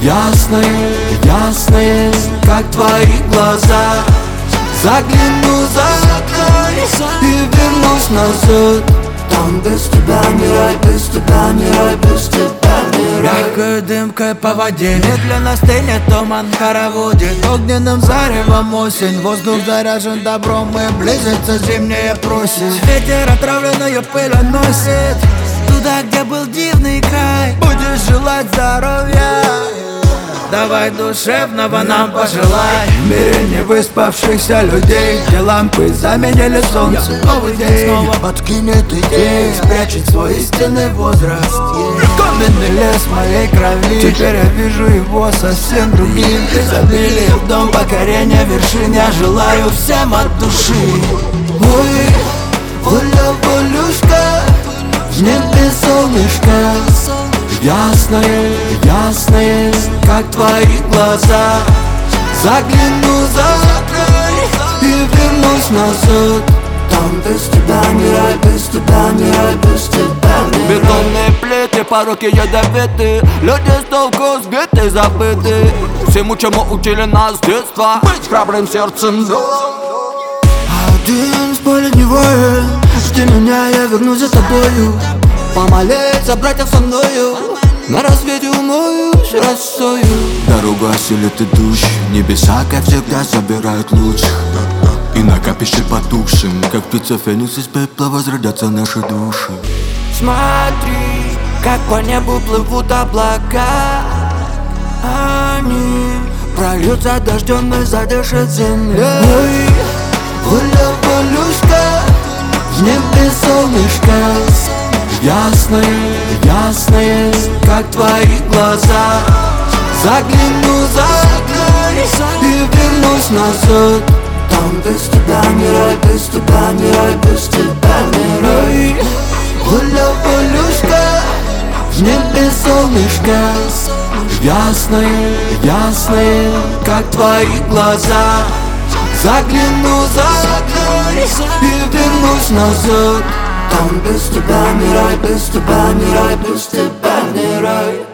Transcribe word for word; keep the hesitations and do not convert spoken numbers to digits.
Ясные, ясные, как твои глаза. Загляну за окно и вернусь назад. Там без тебя не рай, без тебя не рай, без тебя не рай. Мягкой дымкой по воде медленно стынет туман в хороводе. Огненным заревом осень, воздух заряжен добром, и близится зимняя просить. Ветер отравленную пыль носит туда, где был дивный край. Будешь желать здоровья, давай душевного нам пожелай. В мире не выспавшихся людей, где лампы заменили солнце. Новый день снова подкинет идеи, спрячет свой истинный возраст. Каменный лес моей крови, теперь я вижу его совсем другим. Изобилие, в дом покорения вершин, я желаю всем от души. Ой, воля, волюшка, в небе солнышко. Ясные, ясные, как твои глаза. Загляну за окно и вернусь назад. Там без тебя не рай, без тебя не рай, без тебя не рай. Бетонные плиты, пороки ядовиты, люди с толку сбиты, забыты. Всему, чему учили нас с детства, быть храбрым сердцем. Один с поля не воин, жди меня, я вернусь за тобою. Помолиться братьев со мною, на рассвете умоюсь росою. Дорогу осилит идущий, небеса, как всегда, забирают луч. И на капище потухшим, как птица феникс из пепла, возродятся наши души. Смотри, как по небу плывут облака. Они прольются дождем и задышат землей. Ой, воля, волюшка, в небе солнышко. Ясные, ясные, как твои глаза. Загляну за окно и вернусь назад. Там без тебя не рай, без тебя не рай, без тебя не рай. Воля, волюшка, в небе солнышко. Ясные, ясные, как твои глаза. Загляну за окно и вернусь назад. Там без тебя не рай, без тебя не рай, без тебя не рай.